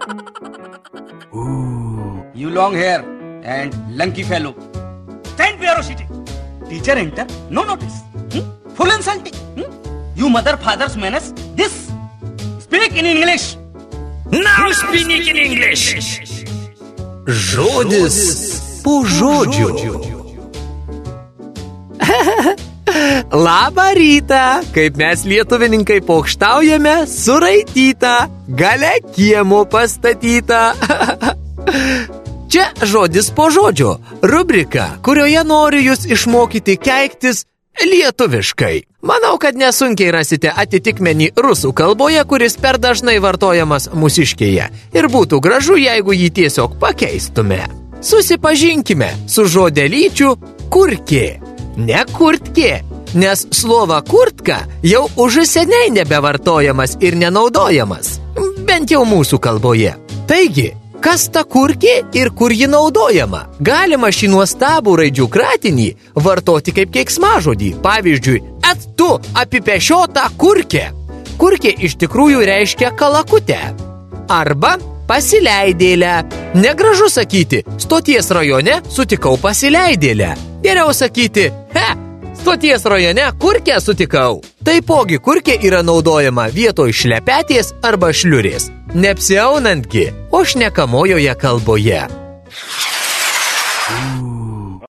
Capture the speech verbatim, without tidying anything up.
Ooh, you long hair and lanky fellow. Stand ferocity. Teacher enter, no notice. Hmm? Full insulting. Hmm? You mother father's manners. This. Speak in English. Now speak in English. Žodis po žodžiu. Labą rytą, kaip mes lietuvininkai pokštaujame, suraityta, gale kiemo pastatyta. Čia žodis po žodžio, rubrika, kurioje noriu jūs išmokyti keiktis lietuviškai. Manau, kad nesunkiai rasite atitikmenį rusų kalboje, kuris per dažnai vartojamas mūsiškėje. Ir būtų gražu, jeigu jį tiesiog pakeistume. Susipažinkime su žodelyčiu kurkė, ne kurtkė, nes slova kurtka jau už seniai nebevartojamas ir nenaudojamas, bent jau mūsų kalboje. Taigi, kas ta kurkė ir kur ji naudojama? Galima šį nuostabų raidžių kratinį vartoti kaip keiksmažodį. Pavyzdžiui, et tu apipešiota kurkė. Kurkė iš tikrųjų reiškia kalakutę. Arba pasileidėlę. Negražu sakyti, stoties rajone sutikau pasileidėlę. Geriau sakyti, he, stoties rajone kurkę sutikau. Taipogi kurkė yra naudojama vietoj šlepetės arba šliurės. Neapsiaunantgi, o šnekamojoje kalboje. Ooh.